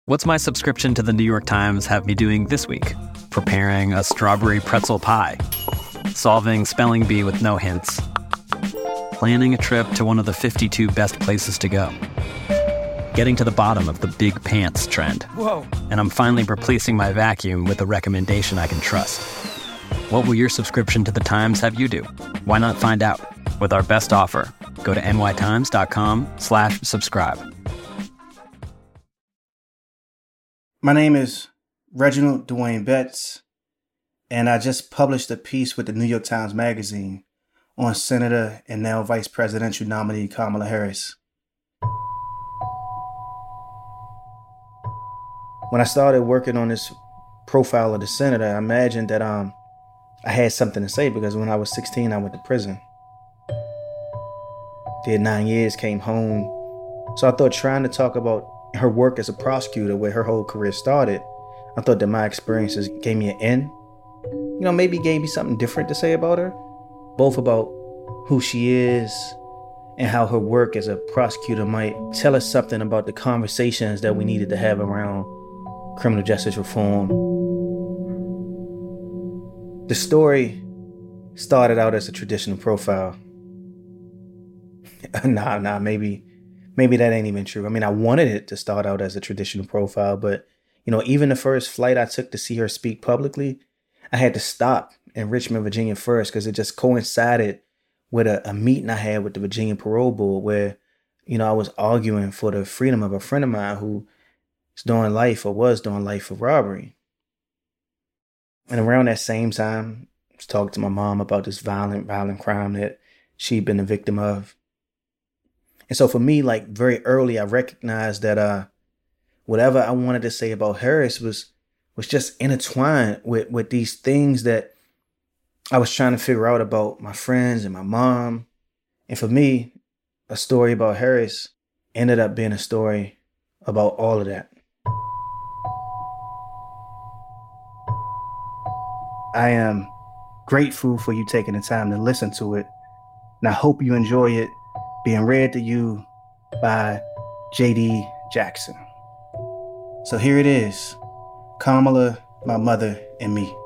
What's my subscription to the New York Times have me doing this week? Preparing a strawberry pretzel pie, solving spelling bee with no hints, planning a trip to one of the 52 best places to go, getting to the bottom of the big pants trend. Whoa. And I'm finally replacing my vacuum with a recommendation I can trust. What will your subscription to the Times have you do? Why not find out? With our best offer, go to nytimes.com/subscribe. My name is Reginald Dwayne Betts, and I just published a piece with the New York Times Magazine on Senator and now Vice Presidential nominee Kamala Harris. When I started working on this profile of the senator, I imagined that I had something to say because when I was 16, I went to prison. Did 9 years, came home. So I thought trying to talk about her work as a prosecutor, where her whole career started, I thought that my experiences gave me an in. Maybe gave me something different to say about her, both about who she is and how her work as a prosecutor might tell us something about the conversations that we needed to have around criminal justice reform. The story started out as a traditional profile. Maybe that ain't even true. I mean, I wanted it to start out as a traditional profile, but, even the first flight I took to see her speak publicly, I had to stop in Richmond, Virginia first because it just coincided with a meeting I had with the Virginia Parole Board where, I was arguing for the freedom of a friend of mine who was doing life for robbery. And around that same time, I was talking to my mom about this violent crime that she'd been a victim of. And so for me, very early, I recognized that whatever I wanted to say about Harris was just intertwined with these things that I was trying to figure out about my friends and my mom. And for me, a story about Harris ended up being a story about all of that. I am grateful for you taking the time to listen to it, and I hope you enjoy it being read to you by J.D. Jackson. So here it is, Kamala, My Mother, and Me.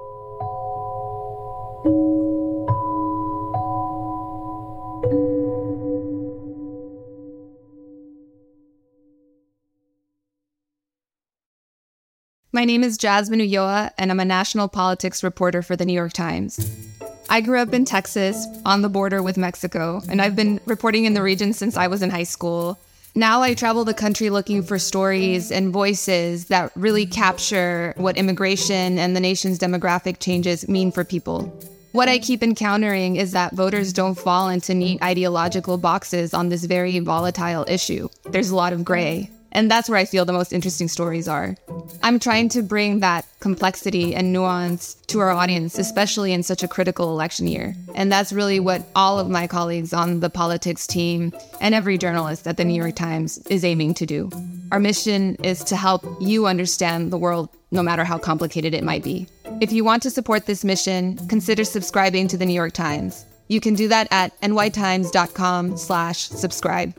My name is Jasmine Ulloa, and I'm a national politics reporter for the New York Times. I grew up in Texas, on the border with Mexico, and I've been reporting in the region since I was in high school. Now I travel the country looking for stories and voices that really capture what immigration and the nation's demographic changes mean for people. What I keep encountering is that voters don't fall into neat ideological boxes on this very volatile issue. There's a lot of gray. And that's where I feel the most interesting stories are. I'm trying to bring that complexity and nuance to our audience, especially in such a critical election year. And that's really what all of my colleagues on the politics team and every journalist at the New York Times is aiming to do. Our mission is to help you understand the world, no matter how complicated it might be. If you want to support this mission, consider subscribing to the New York Times. You can do that at nytimes.com/subscribe.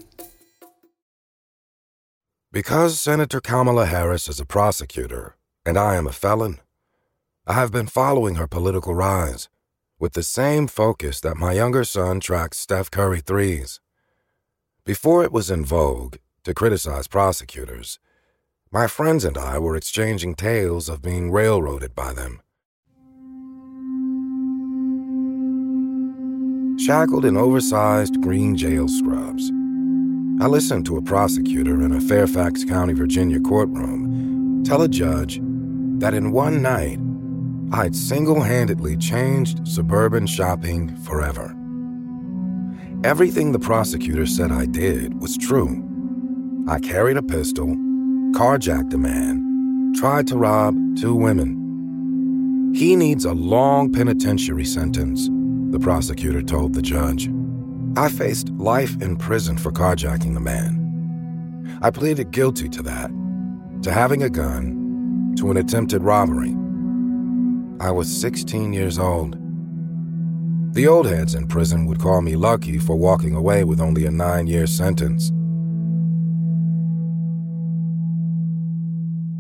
Because Senator Kamala Harris is a prosecutor and I am a felon, I have been following her political rise with the same focus that my younger son tracks Steph Curry threes. Before it was in vogue to criticize prosecutors, my friends and I were exchanging tales of being railroaded by them. Shackled in oversized green jail scrubs, I listened to a prosecutor in a Fairfax County, Virginia courtroom tell a judge that in one night, I'd single-handedly changed suburban shopping forever. Everything the prosecutor said I did was true. I carried a pistol, carjacked a man, tried to rob 2 women. He needs a long penitentiary sentence, the prosecutor told the judge. I faced life in prison for carjacking the man. I pleaded guilty to that, to having a gun, to an attempted robbery. I was 16 years old. The old heads in prison would call me lucky for walking away with only a 9-year sentence.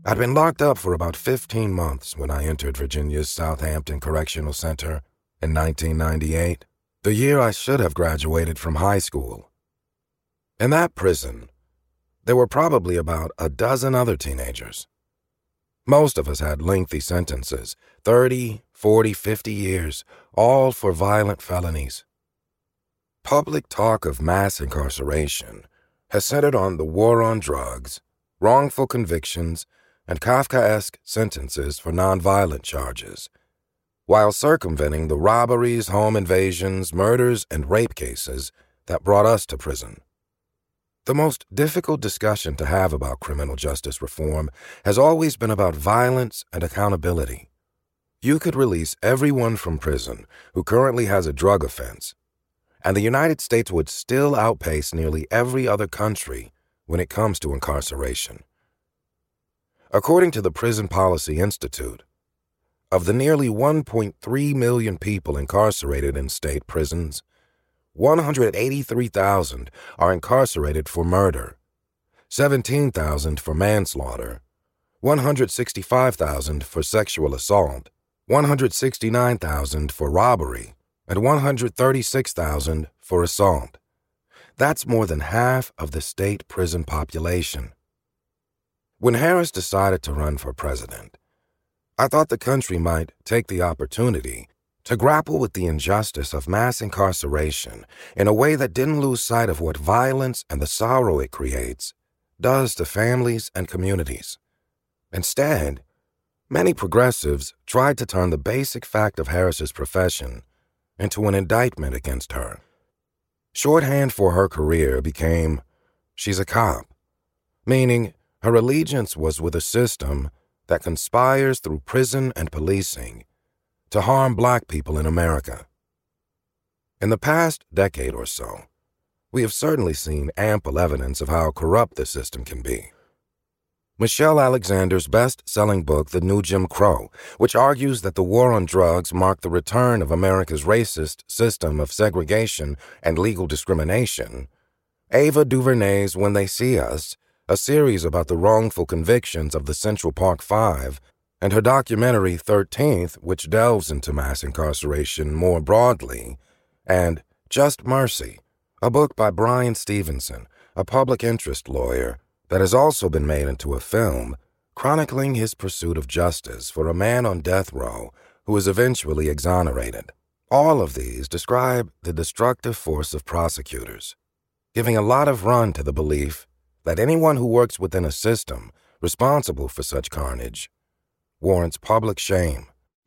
I'd been locked up for about 15 months when I entered Virginia's Southampton Correctional Center in 1998, the year I should have graduated from high school. In that prison, there were probably about a dozen other teenagers. Most of us had lengthy sentences, 30, 40, 50 years, all for violent felonies. Public talk of mass incarceration has centered on the war on drugs, wrongful convictions, and Kafkaesque sentences for nonviolent charges, while circumventing the robberies, home invasions, murders, and rape cases that brought us to prison. The most difficult discussion to have about criminal justice reform has always been about violence and accountability. You could release everyone from prison who currently has a drug offense, and the United States would still outpace nearly every other country when it comes to incarceration. According to the Prison Policy Institute, of the nearly 1.3 million people incarcerated in state prisons, 183,000 are incarcerated for murder, 17,000 for manslaughter, 165,000 for sexual assault, 169,000 for robbery, and 136,000 for assault. That's more than half of the state prison population. When Harris decided to run for president, I thought the country might take the opportunity to grapple with the injustice of mass incarceration in a way that didn't lose sight of what violence and the sorrow it creates does to families and communities. Instead, many progressives tried to turn the basic fact of Harris's profession into an indictment against her. Shorthand for her career became, "She's a cop," meaning her allegiance was with a system that conspires through prison and policing to harm Black people in America. In the past decade or so, we have certainly seen ample evidence of how corrupt the system can be. Michelle Alexander's best-selling book, The New Jim Crow, which argues that the war on drugs marked the return of America's racist system of segregation and legal discrimination, Ava DuVernay's When They See Us, a series about the wrongful convictions of the Central Park Five, and her documentary 13th, which delves into mass incarceration more broadly, and Just Mercy, a book by Brian Stevenson, a public interest lawyer, that has also been made into a film chronicling his pursuit of justice for a man on death row who was eventually exonerated. All of these describe the destructive force of prosecutors, giving a lot of run to the belief that anyone who works within a system responsible for such carnage warrants public shame.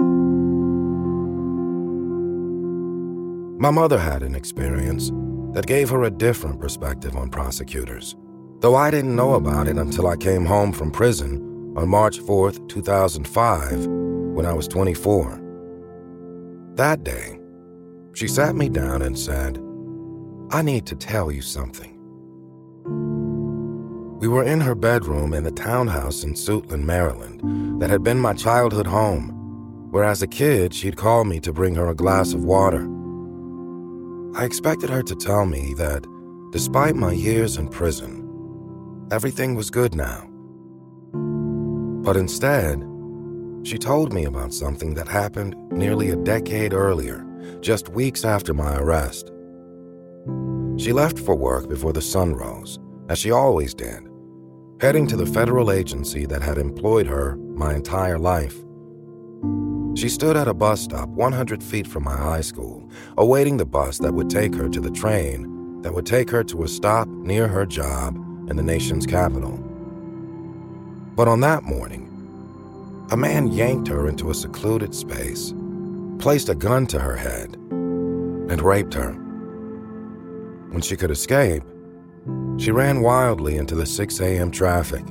My mother had an experience that gave her a different perspective on prosecutors, though I didn't know about it until I came home from prison on March 4th, 2005, when I was 24. That day, she sat me down and said, "I need to tell you something." We were in her bedroom in the townhouse in Suitland, Maryland, that had been my childhood home, where as a kid she'd call me to bring her a glass of water. I expected her to tell me that, despite my years in prison, everything was good now. But instead, she told me about something that happened nearly a decade earlier, just weeks after my arrest. She left for work before the sun rose, as she always did, heading to the federal agency that had employed her my entire life. She stood at a bus stop 100 feet from my high school, awaiting the bus that would take her to the train that would take her to a stop near her job in the nation's capital. But on that morning, a man yanked her into a secluded space, placed a gun to her head, and raped her. When she could escape, she ran wildly into the 6 a.m. traffic.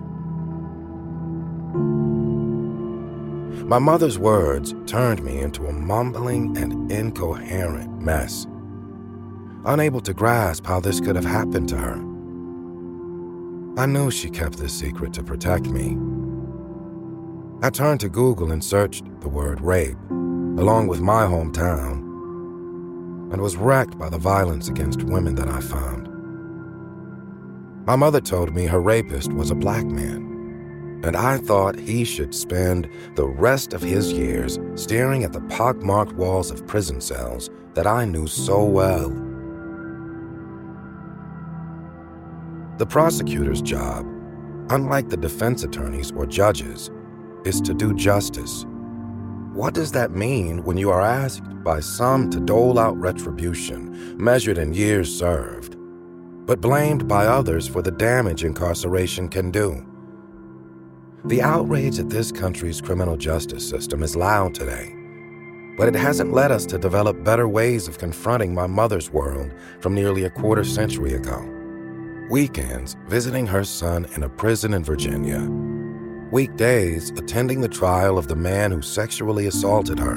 My mother's words turned me into a mumbling and incoherent mess, unable to grasp how this could have happened to her. I knew she kept this secret to protect me. I turned to Google and searched the word rape, along with my hometown, and was wrecked by the violence against women that I found. My mother told me her rapist was a Black man, and I thought he should spend the rest of his years staring at the pockmarked walls of prison cells that I knew so well. The prosecutor's job, unlike the defense attorneys or judges, is to do justice. What does that mean when you are asked by some to dole out retribution measured in years served, but blamed by others for the damage incarceration can do? The outrage at this country's criminal justice system is loud today, but it hasn't led us to develop better ways of confronting my mother's world from nearly a quarter century ago. Weekends visiting her son in a prison in Virginia. Weekdays attending the trial of the man who sexually assaulted her.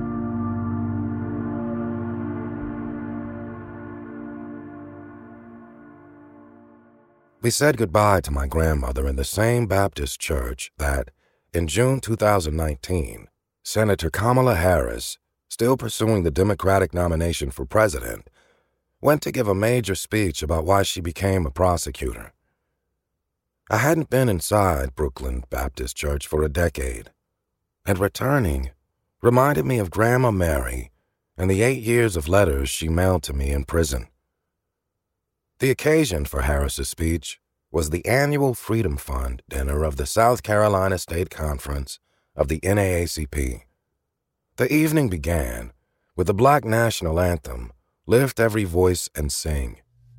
We said goodbye to my grandmother in the same Baptist church that, in June 2019, Senator Kamala Harris, still pursuing the Democratic nomination for president, went to give a major speech about why she became a prosecutor. I hadn't been inside Brooklyn Baptist Church for a decade, and returning reminded me of Grandma Mary and the 8 years of letters she mailed to me in prison. The occasion for Harris's speech was the annual Freedom Fund dinner of the South Carolina State Conference of the NAACP. The evening began with the Black National Anthem, Lift Every Voice and Sing.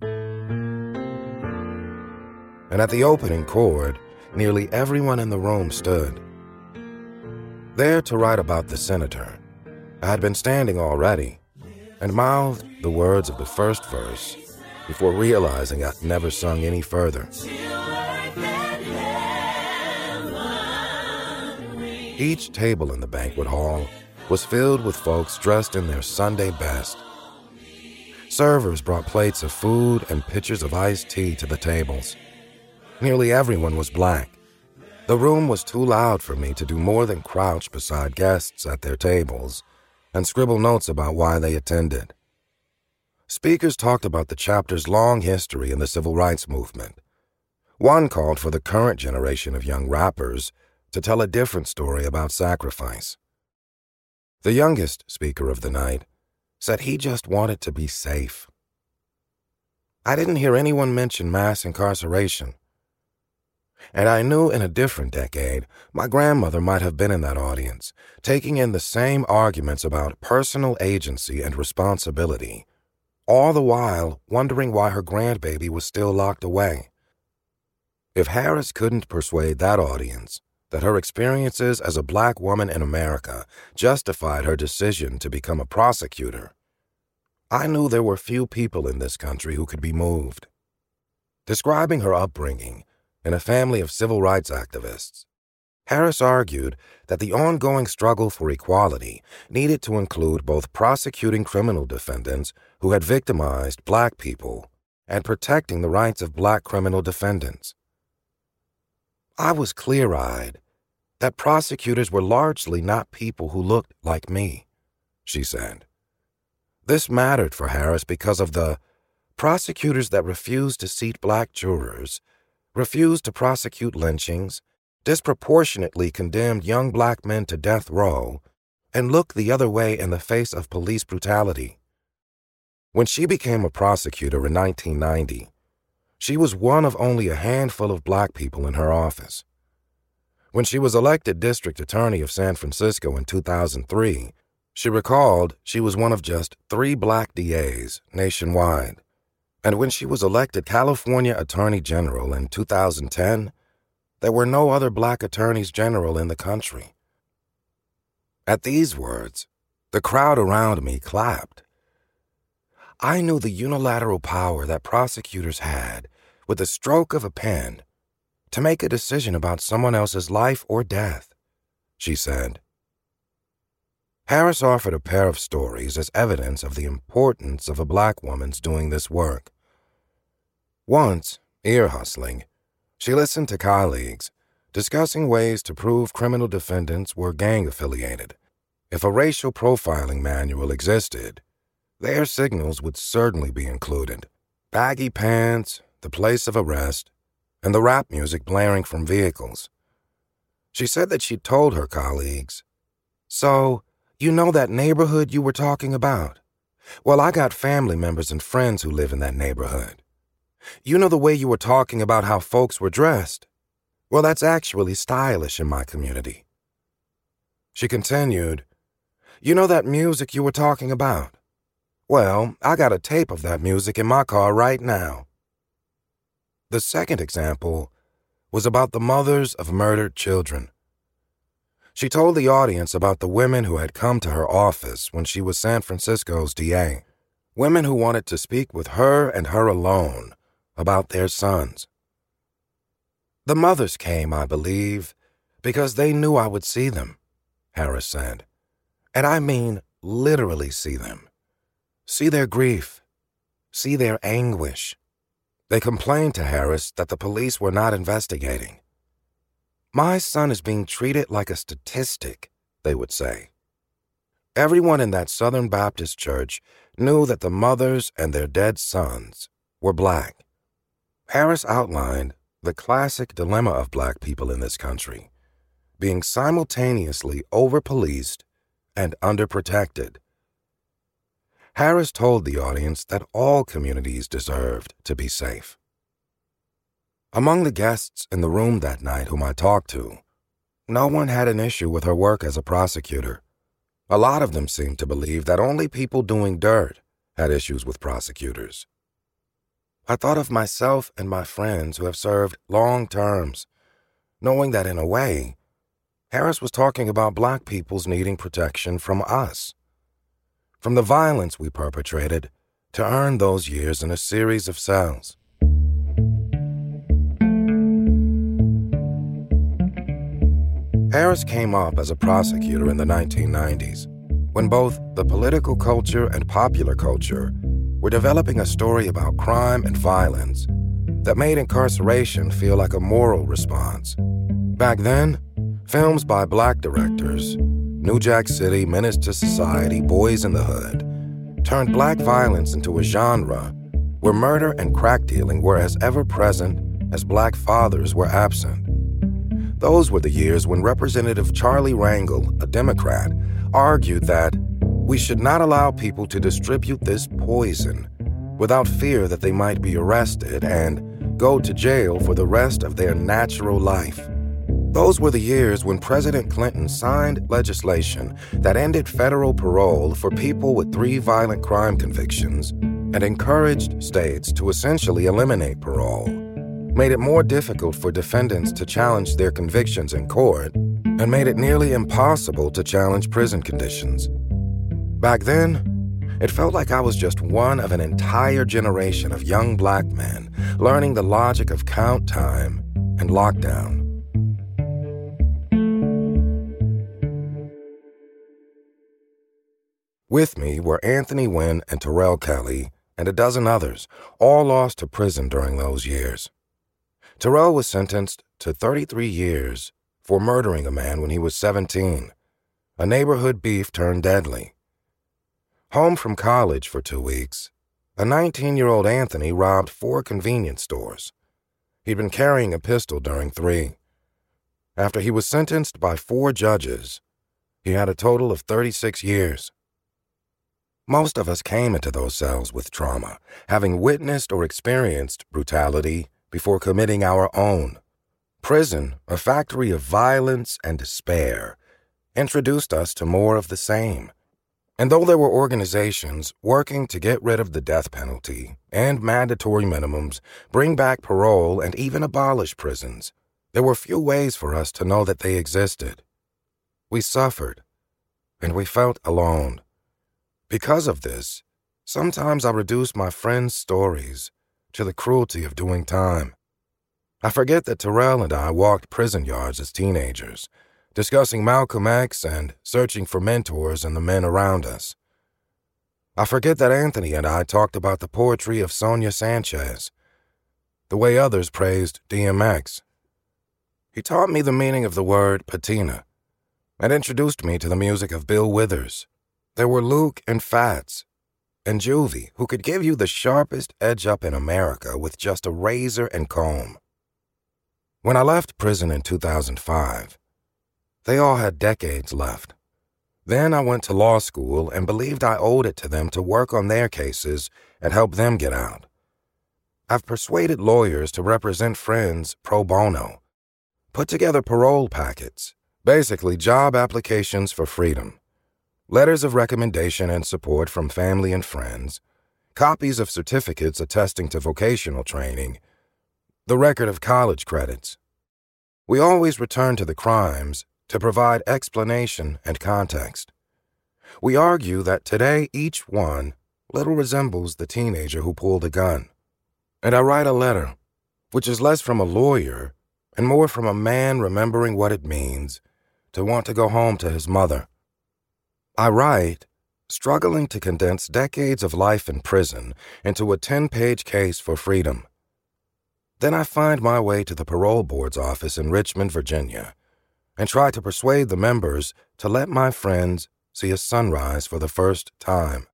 And at the opening chord, nearly everyone in the room stood. There to write about the senator, I had been standing already and mouthed the words of the first verse before realizing I'd never sung any further. Each table in the banquet hall was filled with folks dressed in their Sunday best. Servers brought plates of food and pitchers of iced tea to the tables. Nearly everyone was black. The room was too loud for me to do more than crouch beside guests at their tables and scribble notes about why they attended. Speakers talked about the chapter's long history in the civil rights movement. One called for the current generation of young rappers to tell a different story about sacrifice. The youngest speaker of the night said he just wanted to be safe. I didn't hear anyone mention mass incarceration. And I knew in a different decade, my grandmother might have been in that audience, taking in the same arguments about personal agency and responsibility, all the while wondering why her grandbaby was still locked away. If Harris couldn't persuade that audience that her experiences as a black woman in America justified her decision to become a prosecutor, I knew there were few people in this country who could be moved. Describing her upbringing in a family of civil rights activists, Harris argued that the ongoing struggle for equality needed to include both prosecuting criminal defendants who had victimized black people and protecting the rights of black criminal defendants. I was clear-eyed that prosecutors were largely not people who looked like me, she said. This mattered for Harris because of the prosecutors that refused to seat black jurors, refused to prosecute lynchings, disproportionately condemned young black men to death row, and looked the other way in the face of police brutality. When she became a prosecutor in 1990, she was one of only a handful of black people in her office. When she was elected district attorney of San Francisco in 2003, she recalled she was one of just 3 black DAs nationwide. And when she was elected California Attorney General in 2010, there were no other black attorneys general in the country. At these words, the crowd around me clapped. I knew the unilateral power that prosecutors had, with the stroke of a pen, to make a decision about someone else's life or death, she said. Harris offered a pair of stories as evidence of the importance of a black woman's doing this work. Once, ear hustling, she listened to colleagues discussing ways to prove criminal defendants were gang-affiliated. If a racial profiling manual existed, their signals would certainly be included. Baggy pants, the place of arrest, and the rap music blaring from vehicles. She said that she'd told her colleagues, "So, you know that neighborhood you were talking about? Well, I got family members and friends who live in that neighborhood. You know the way you were talking about how folks were dressed? Well, that's actually stylish in my community." She continued, "You know that music you were talking about? Well, I got a tape of that music in my car right now." The second example was about the mothers of murdered children. She told the audience about the women who had come to her office when she was San Francisco's DA, women who wanted to speak with her and her alone about their sons. "The mothers came, I believe, because they knew I would see them," Harris said. "And I mean literally see them. See their grief. See their anguish." They complained to Harris that the police were not investigating. "My son is being treated like a statistic," they would say. Everyone in that Southern Baptist church knew that the mothers and their dead sons were Black. Harris outlined the classic dilemma of Black people in this country, being simultaneously over-policed and underprotected. Harris told the audience that all communities deserved to be safe. Among the guests in the room that night whom I talked to, no one had an issue with her work as a prosecutor. A lot of them seemed to believe that only people doing dirt had issues with prosecutors. I thought of myself and my friends who have served long terms, knowing that in a way, Harris was talking about Black people's needing protection from us, from the violence we perpetrated to earn those years in a series of cells. Harris came up as a prosecutor in the 1990s, when both the political culture and popular culture were developing a story about crime and violence that made incarceration feel like a moral response. Back then, films by Black directors, New Jack City, Menace to Society, Boys in the Hood, turned Black violence into a genre where murder and crack dealing were as ever-present as Black fathers were absent. Those were the years when Representative Charlie Rangel, a Democrat, argued that we should not allow people to distribute this poison without fear that they might be arrested and go to jail for the rest of their natural life. Those were the years when President Clinton signed legislation that ended federal parole for people with 3 violent crime convictions and encouraged states to essentially eliminate parole, made it more difficult for defendants to challenge their convictions in court, and made it nearly impossible to challenge prison conditions. Back then, it felt like I was just one of an entire generation of young Black men learning the logic of count time and lockdown. With me were Anthony Wynn and Terrell Kelly and a dozen others, all lost to prison during those years. Terrell was sentenced to 33 years for murdering a man when he was 17, a neighborhood beef turned deadly. Home from college for 2 weeks, a 19-year-old Anthony robbed 4 convenience stores. He'd been carrying a pistol during 3. After he was sentenced by 4 judges, he had a total of 36 years. Most of us came into those cells with trauma, having witnessed or experienced brutality before committing our own. Prison, a factory of violence and despair, introduced us to more of the same. And though there were organizations working to get rid of the death penalty and mandatory minimums, bring back parole, and even abolish prisons, there were few ways for us to know that they existed. We suffered, and we felt alone. Because of this, sometimes I reduce my friends' stories to the cruelty of doing time. I forget that Terrell and I walked prison yards as teenagers, discussing Malcolm X and searching for mentors in the men around us. I forget that Anthony and I talked about the poetry of Sonia Sanchez, the way others praised DMX. He taught me the meaning of the word patina and introduced me to the music of Bill Withers. There were Luke and Fats and Juvie, who could give you the sharpest edge-up in America with just a razor and comb. When I left prison in 2005, They all had decades left. Then I went to law school and believed I owed it to them to work on their cases and help them get out. I've persuaded lawyers to represent friends pro bono, put together parole packets, basically job applications for freedom, letters of recommendation and support from family and friends, copies of certificates attesting to vocational training, the record of college credits. We always return to the crimes to provide explanation and context. We argue that today each one little resembles the teenager who pulled a gun. And I write a letter, which is less from a lawyer and more from a man remembering what it means to want to go home to his mother. I write, struggling to condense decades of life in prison into a 10-page case for freedom. Then I find my way to the parole board's office in Richmond, Virginia, and try to persuade the members to let my friends see a sunrise for the first time.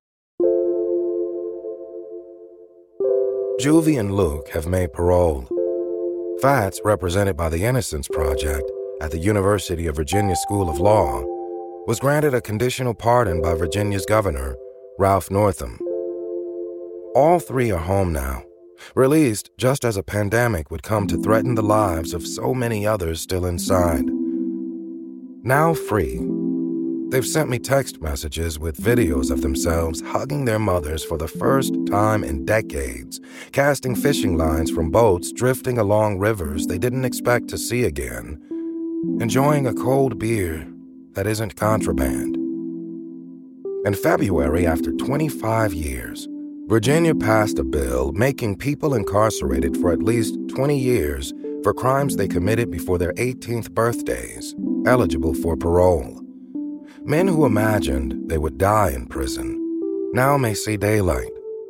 Juvie and Luke have made parole. Fats, represented by the Innocence Project at the University of Virginia School of Law, was granted a conditional pardon by Virginia's governor, Ralph Northam. All three are home now, released just as a pandemic would come to threaten the lives of so many others still inside. Now free, they've sent me text messages with videos of themselves hugging their mothers for the first time in decades, casting fishing lines from boats drifting along rivers they didn't expect to see again, enjoying a cold beer that isn't contraband. In February, after 25 years, Virginia passed a bill making people incarcerated for at least 20 years for crimes they committed before their 18th birthdays eligible for parole. Men who imagined they would die in prison now may see daylight.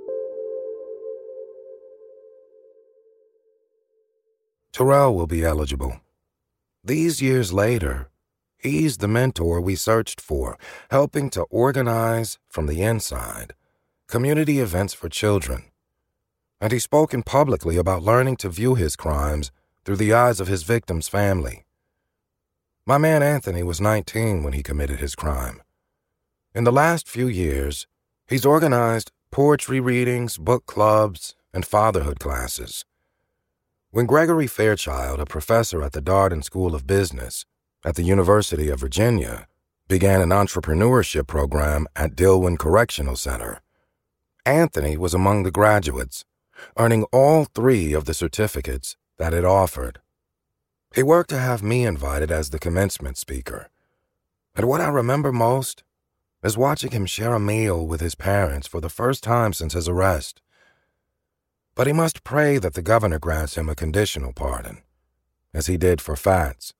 Terrell will be eligible. These years later, he's the mentor we searched for, helping to organize, from the inside, community events for children. And he's spoken publicly about learning to view his crimes through the eyes of his victim's family. My man Anthony was 19 when he committed his crime. In the last few years, he's organized poetry readings, book clubs, and fatherhood classes. When Gregory Fairchild, a professor at the Darden School of Business at the University of Virginia, began an entrepreneurship program at Dillwyn Correctional Center, Anthony was among the graduates, earning all 3 of the certificates that it offered. He worked to have me invited as the commencement speaker. And what I remember most is watching him share a meal with his parents for the first time since his arrest. But he must pray that the governor grants him a conditional pardon, as he did for Fats.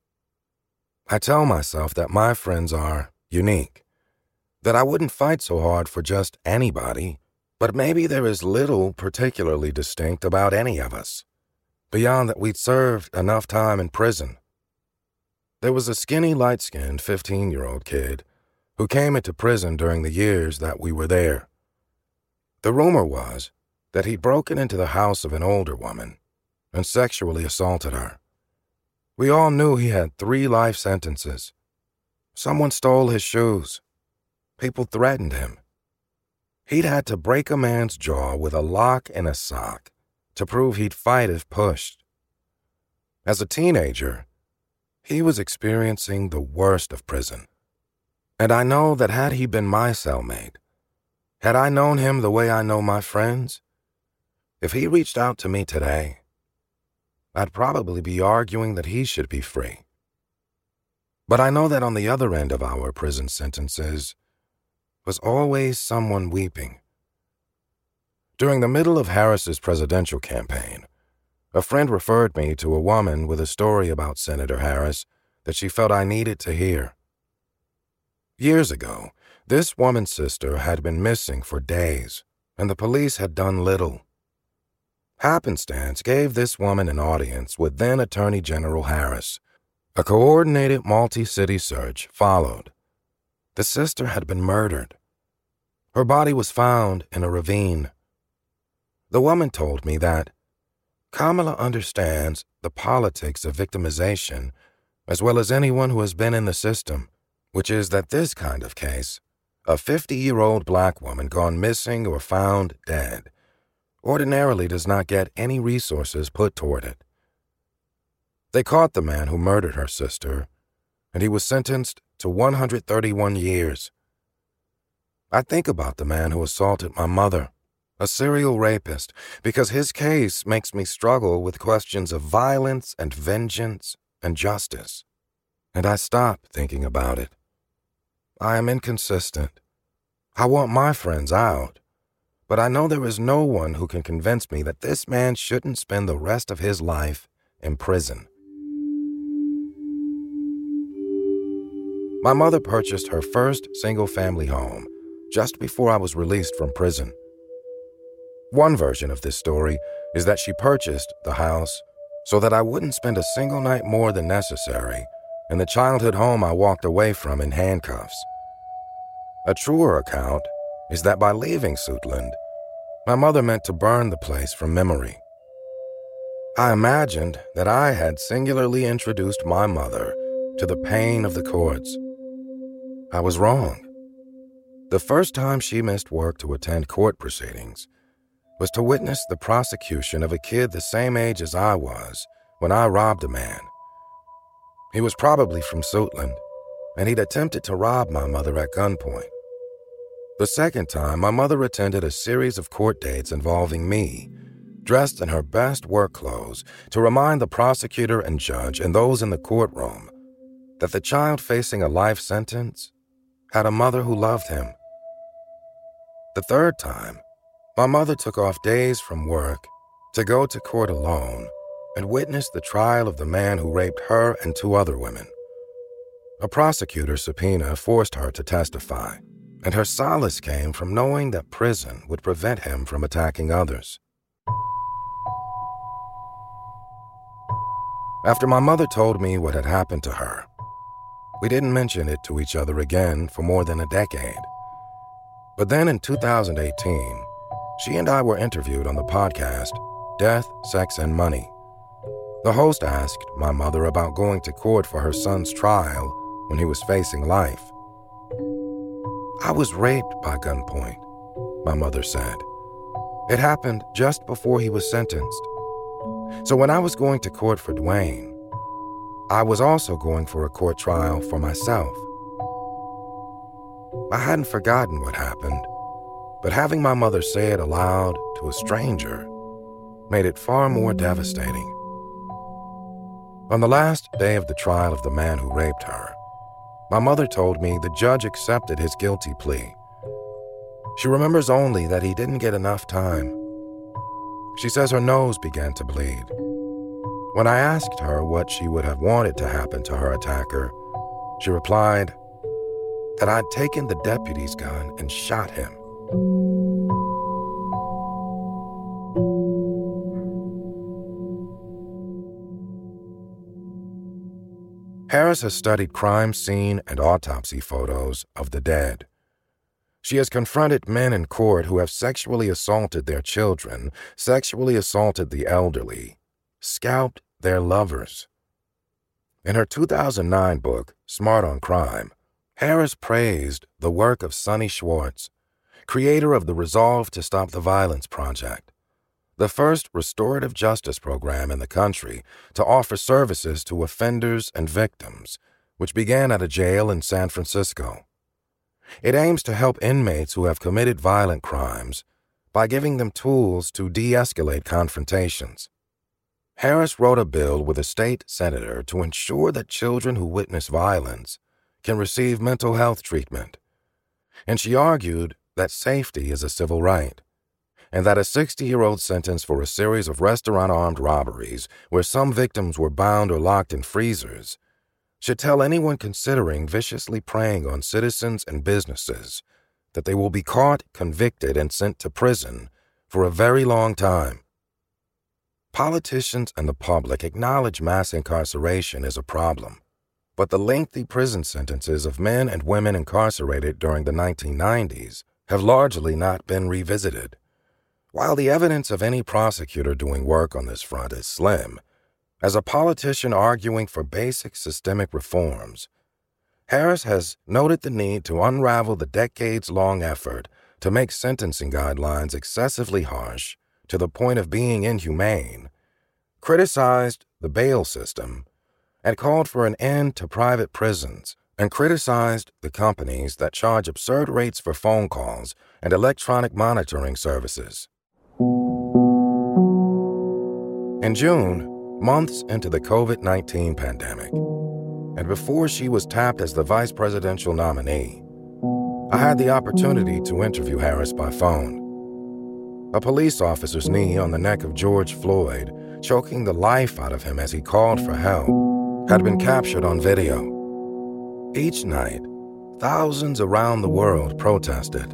I tell myself that my friends are unique, that I wouldn't fight so hard for just anybody, but maybe there is little particularly distinct about any of us, beyond that we'd served enough time in prison. There was a skinny, light-skinned 15-year-old kid who came into prison during the years that we were there. The rumor was that he'd broken into the house of an older woman and sexually assaulted her. We all knew he had 3 life sentences. Someone stole his shoes. People threatened him. He'd had to break a man's jaw with a lock and a sock to prove he'd fight if pushed. As a teenager, he was experiencing the worst of prison. And I know that had he been my cellmate, had I known him the way I know my friends, if he reached out to me today, I'd probably be arguing that he should be free. But I know that on the other end of our prison sentences was always someone weeping. During the middle of Harris's presidential campaign, a friend referred me to a woman with a story about Senator Harris that she felt I needed to hear. Years ago, this woman's sister had been missing for days, and the police had done little. Happenstance gave this woman an audience with then Attorney General Harris. A coordinated multi-city search followed. The sister had been murdered. Her body was found in a ravine. The woman told me that Kamala understands the politics of victimization as well as anyone who has been in the system, which is that this kind of case, a 50-year-old black woman gone missing or found dead, ordinarily does not get any resources put toward it. They caught the man who murdered her sister, and he was sentenced to 131 years. I think about the man who assaulted my mother, a serial rapist, because his case makes me struggle with questions of violence and vengeance and justice. And I stop thinking about it. I am inconsistent. I want my friends out, but I know there is no one who can convince me that this man shouldn't spend the rest of his life in prison. My mother purchased her first single-family home just before I was released from prison. One version of this story is that she purchased the house so that I wouldn't spend a single night more than necessary in the childhood home I walked away from in handcuffs. A truer account is that by leaving Suitland, my mother meant to burn the place from memory. I imagined that I had singularly introduced my mother to the pain of the courts. I was wrong. The first time she missed work to attend court proceedings was to witness the prosecution of a kid the same age as I was when I robbed a man. He was probably from Suitland, and he'd attempted to rob my mother at gunpoint. The second time, my mother attended a series of court dates involving me, dressed in her best work clothes, to remind the prosecutor and judge and those in the courtroom that the child facing a life sentence had a mother who loved him. The third time, my mother took off days from work to go to court alone and witness the trial of the man who raped her and 2 other women. A prosecutor's subpoena forced her to testify, and her solace came from knowing that prison would prevent him from attacking others. After my mother told me what had happened to her, we didn't mention it to each other again for more than a decade. But then in 2018, she and I were interviewed on the podcast Death, Sex, and Money. The host asked my mother about going to court for her son's trial when he was facing life. I was raped by gunpoint, my mother said. It happened just before he was sentenced. So when I was going to court for Dwayne, I was also going for a court trial for myself. I hadn't forgotten what happened, but having my mother say it aloud to a stranger made it far more devastating. On the last day of the trial of the man who raped her, my mother told me the judge accepted his guilty plea. She remembers only that he didn't get enough time. She says her nose began to bleed. When I asked her what she would have wanted to happen to her attacker, she replied that I'd taken the deputy's gun and shot him. Harris has studied crime scene and autopsy photos of the dead. She has confronted men in court who have sexually assaulted their children, sexually assaulted the elderly, scalped their lovers. In her 2009 book, Smart on Crime, Harris praised the work of Sonny Schwartz, creator of the Resolve to Stop the Violence Project, the first restorative justice program in the country to offer services to offenders and victims, which began at a jail in San Francisco. It aims to help inmates who have committed violent crimes by giving them tools to de-escalate confrontations. Harris wrote a bill with a state senator to ensure that children who witness violence can receive mental health treatment. And she argued that safety is a civil right, and that a 60-year-old sentence for a series of restaurant armed robberies where some victims were bound or locked in freezers should tell anyone considering viciously preying on citizens and businesses that they will be caught, convicted, and sent to prison for a very long time. Politicians and the public acknowledge mass incarceration is a problem, but the lengthy prison sentences of men and women incarcerated during the 1990s have largely not been revisited. While the evidence of any prosecutor doing work on this front is slim, As a politician arguing for basic systemic reforms, Harris has noted the need to unravel the decades-long effort to make sentencing guidelines excessively harsh to the point of being inhumane, criticized the bail system, and called for an end to private prisons, and criticized the companies that charge absurd rates for phone calls and electronic monitoring services. In June, months into the COVID-19 pandemic, and before she was tapped as the vice presidential nominee, I had the opportunity to interview Harris by phone. A police officer's knee on the neck of George Floyd, choking the life out of him as he called for help, had been captured on video. Each night, thousands around the world protested.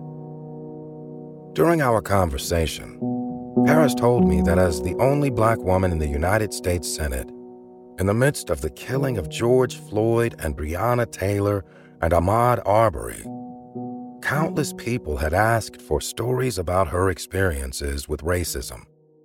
During our conversation, Harris told me that as the only Black woman in the United States Senate, in the midst of the killing of George Floyd and Breonna Taylor and Ahmaud Arbery, countless people had asked for stories about her experiences with racism.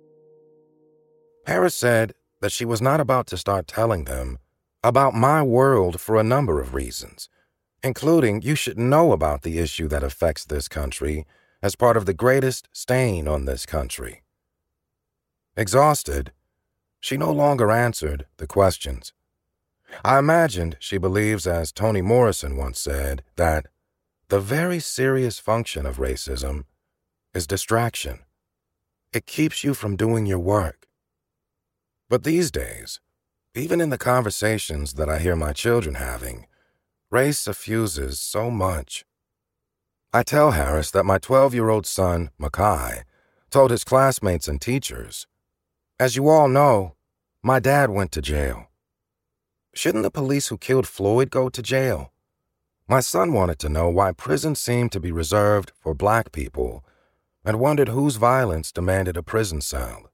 Harris said that she was not about to start telling them about my world for a number of reasons, including you should know about the issue that affects this country as part of the greatest stain on this country. Exhausted, she no longer answered the questions. I imagined she believes, as Toni Morrison once said, that the very serious function of racism is distraction. It keeps you from doing your work. But these days, even in the conversations that I hear my children having, race suffuses so much. I tell Harris that my 12-year-old son, Makai, told his classmates and teachers, "As you all know, my dad went to jail. Shouldn't the police who killed Floyd go to jail?" My son wanted to know why prison seemed to be reserved for Black people and wondered whose violence demanded a prison cell.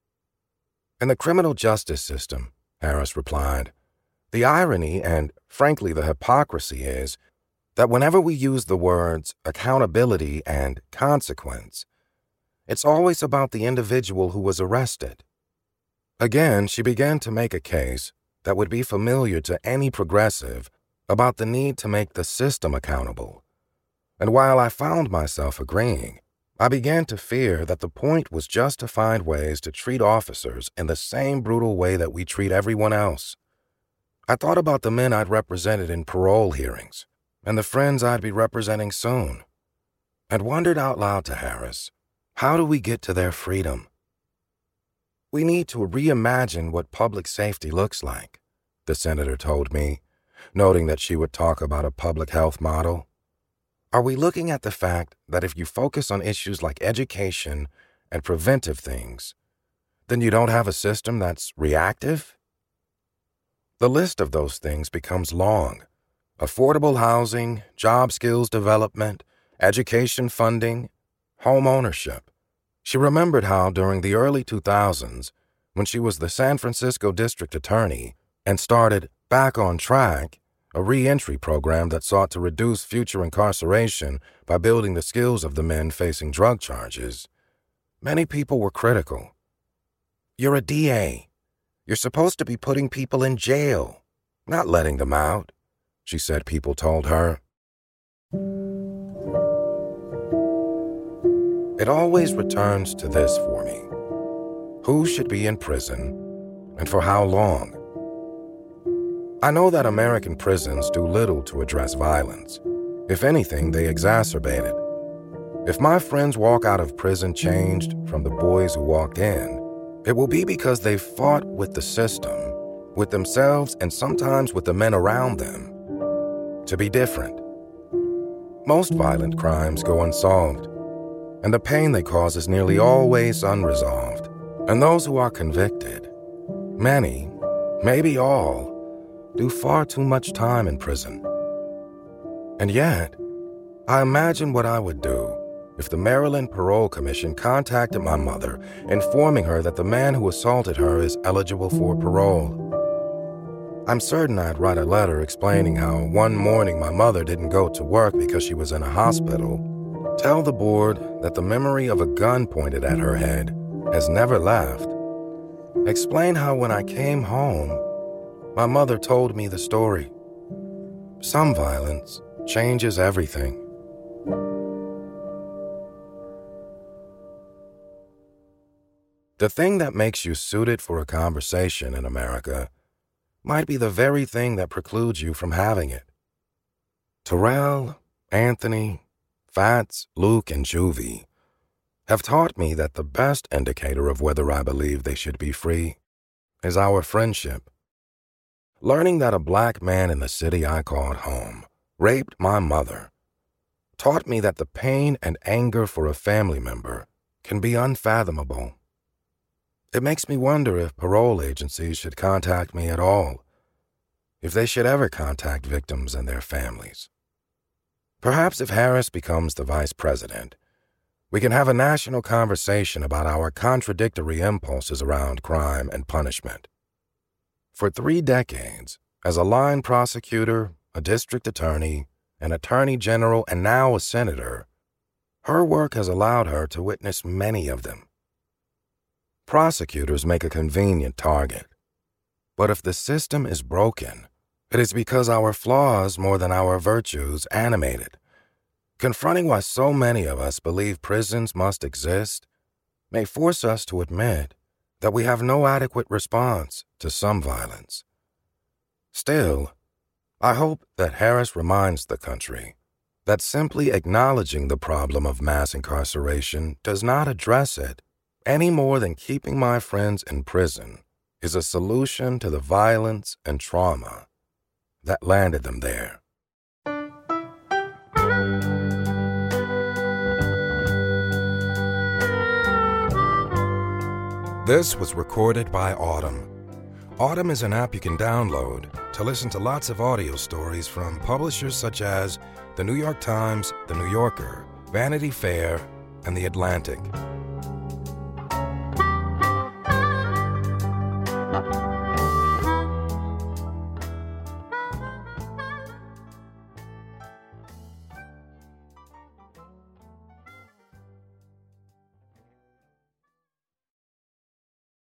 In the criminal justice system, Harris replied, the irony and, frankly, the hypocrisy is that whenever we use the words accountability and consequence, it's always about the individual who was arrested. Again, she began to make a case that would be familiar to any progressive about the need to make the system accountable. And while I found myself agreeing, I began to fear that the point was just to find ways to treat officers in the same brutal way that we treat everyone else. I thought about the men I'd represented in parole hearings and the friends I'd be representing soon, and wondered out loud to Harris, how do we get to their freedom? We need to reimagine what public safety looks like, the senator told me, noting that she would talk about a public health model. Are we looking at the fact that if you focus on issues like education and preventive things, then you don't have a system that's reactive? The list of those things becomes long. Affordable housing, job skills development, education funding, home ownership. She remembered how during the early 2000s, when she was the San Francisco district attorney and started Back on Track, a re-entry program that sought to reduce future incarceration by building the skills of the men facing drug charges, many people were critical. You're a DA. You're supposed to be putting people in jail, not letting them out, she said people told her. It always returns to this for me. Who should be in prison, and for how long? I know that American prisons do little to address violence. If anything, they exacerbate it. If my friends walk out of prison changed from the boys who walked in, it will be because they've fought with the system, with themselves, and sometimes with the men around them, to be different. Most violent crimes go unsolved, and the pain they cause is nearly always unresolved. And those who are convicted, many, maybe all, do far too much time in prison. And yet, I imagine what I would do if the Maryland Parole Commission contacted my mother, informing her that the man who assaulted her is eligible for parole. I'm certain I'd write a letter explaining how one morning my mother didn't go to work because she was in a hospital, tell the board that the memory of a gun pointed at her head has never left, explain how when I came home, my mother told me the story. Some violence changes everything. The thing that makes you suited for a conversation in America might be the very thing that precludes you from having it. Terrell, Anthony, Fats, Luke, and Juvie have taught me that the best indicator of whether I believe they should be free is our friendship. Learning that a black man in the city I called home raped my mother taught me that the pain and anger for a family member can be unfathomable. It makes me wonder if parole agencies should contact me at all, if they should ever contact victims and their families. Perhaps if Harris becomes the vice president, we can have a national conversation about our contradictory impulses around crime and punishment. For 3 decades, as a line prosecutor, a district attorney, an attorney general, and now a senator, her work has allowed her to witness many of them. Prosecutors make a convenient target, but if the system is broken, it is because our flaws more than our virtues animate it. Confronting why so many of us believe prisons must exist may force us to admit that we have no adequate response to some violence. Still, I hope that Harris reminds the country that simply acknowledging the problem of mass incarceration does not address it any more than keeping my friends in prison is a solution to the violence and trauma that landed them there. This was recorded by Audm. Audm is an app you can download to listen to lots of audio stories from publishers such as The New York Times, The New Yorker, Vanity Fair, and The Atlantic.